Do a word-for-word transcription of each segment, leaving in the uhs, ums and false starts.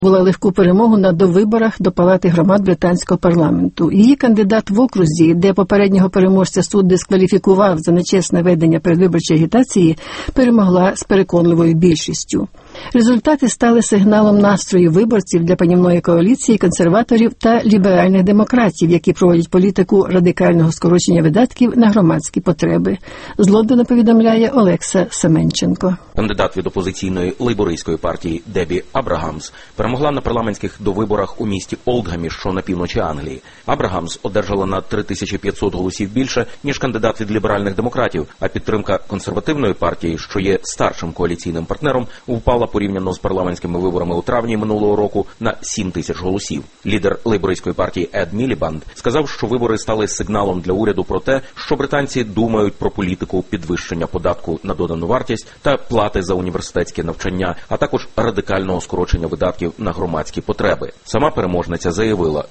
була легку перемогу на довиборах до Палати громад британського парламенту. Її кандидат в окрузі, де попереднього переможця суд дискваліфікував за нечесне ведення передвиборчої агітації, перемогла з переконливою більшістю. Результати стали сигналом настрою виборців для панівної коаліції консерваторів та ліберальних демократів, які проводять політику радикального скорочення видатків на громадські потреби. З Лондона повідомляє Олекса Семенченко. Кандидат від опозиційної лейбористської партії Дебі Абрагамс перемогла на парламентських довиборах у місті Олдгамі, що на півночі Англії. Абрагамс одержала на три тисячі п'ятсот голосів більше, ніж кандидат від ліберальних демократів, а підтримка консервативної партії, що є старшим коаліційним партнером, впала порівняно з парламентськими виборами у травні минулого року на сім тисяч голосів. Лідер лейбористської партії Ед Мілібанд сказав, що вибори стали сигналом для уряду про те, що британці думають про політику підвищення податку на додану вартість та плати за університетське навчання, а також радикального скорочення видатків на громадські потреби. Сама переможниця заявила: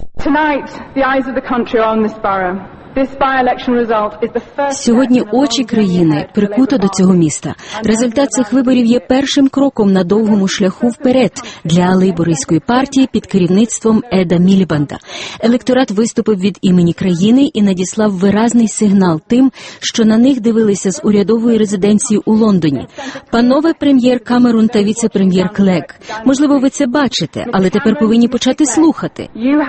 Сьогодні очі країни прикуто до цього міста. Результат цих виборів є першим кроком на довгому шляху вперед для лейбористської партії під керівництвом Еда Мілібанда. Електорат виступив від імені країни і надіслав виразний сигнал тим, що на них дивилися з урядової резиденції у Лондоні. Панове прем'єр Камерун та віце-прем'єр Клег, можливо, ви це бачите, але тепер повинні почати слухати.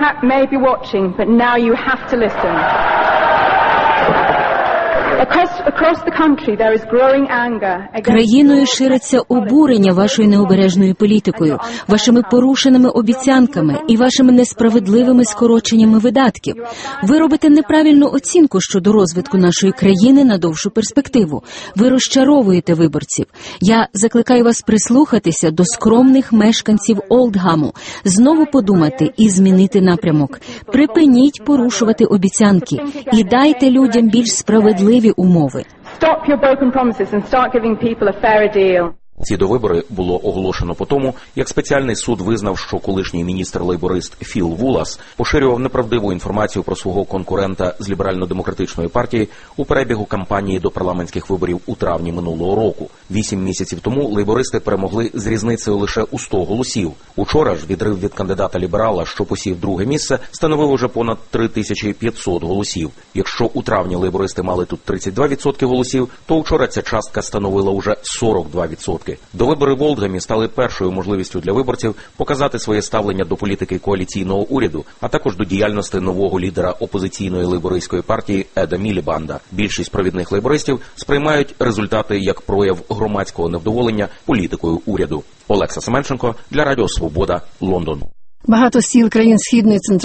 Країною шириться обурення вашою необережною політикою, вашими порушеними обіцянками і вашими несправедливими скороченнями видатків. Ви робите неправильну оцінку щодо розвитку нашої країни на довшу перспективу. Ви розчаровуєте виборців. Я закликаю вас прислухатися до скромних мешканців Олдгаму, знову подумати і змінити напрямок. Припиніть порушувати обіцянки і дайте людям більш справедливі умови. Stop your broken promises and start giving people a fairer deal. Ці довибори було оголошено по тому, як спеціальний суд визнав, що колишній міністр-лейборист Філ Вулас поширював неправдиву інформацію про свого конкурента з ліберально-демократичної партії у перебігу кампанії до парламентських виборів у травні минулого року. Вісім місяців тому лейбористи перемогли з різницею лише у сто голосів. Учора ж відрив від кандидата-ліберала, що посів друге місце, становив уже понад три тисячі п'ятсот голосів. Якщо у травні лейбористи мали тут тридцять два відсотки голосів, то учора ця частка становила уже сорок два відсотки. Довибори в Олдгамі стали першою можливістю для виборців показати своє ставлення до політики коаліційного уряду, а також до діяльності нового лідера опозиційної лейбористської партії Еда Мілібанда. Більшість провідних лейбористів сприймають результати як прояв громадського невдоволення політикою уряду. Олекса Семенченко для Радіо Свобода, Лондон. Багато сіл країн Східної, Центральної